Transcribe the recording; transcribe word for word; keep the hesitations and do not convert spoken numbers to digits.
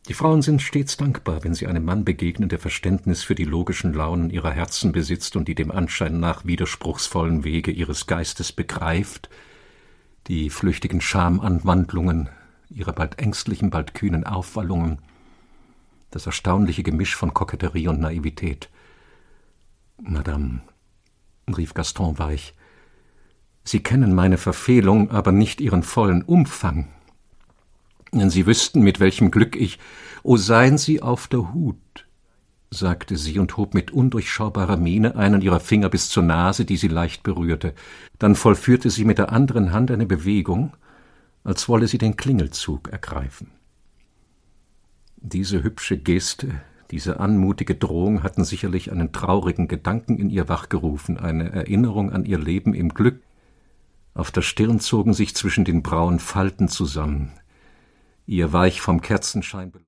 Die Frauen sind stets dankbar, wenn sie einem Mann begegnen, der Verständnis für die logischen Launen ihrer Herzen besitzt und die dem Anschein nach widerspruchsvollen Wege ihres Geistes begreift, die flüchtigen Schamanwandlungen, ihre bald ängstlichen, bald kühnen Aufwallungen, das erstaunliche Gemisch von Koketterie und Naivität. »Madame«, rief Gaston weich, »Sie kennen meine Verfehlung, aber nicht ihren vollen Umfang. Wenn Sie wüssten, mit welchem Glück ich, »O seien Sie auf der Hut«, sagte sie und hob mit undurchschaubarer Miene einen ihrer Finger bis zur Nase, die sie leicht berührte. Dann vollführte sie mit der anderen Hand eine Bewegung, als wolle sie den Klingelzug ergreifen. Diese hübsche Geste, diese anmutige Drohung hatten sicherlich einen traurigen Gedanken in ihr wachgerufen, eine Erinnerung an ihr Leben im Glück. Auf der Stirn zogen sich zwischen den Brauen Falten zusammen. Ihr weich vom Kerzenschein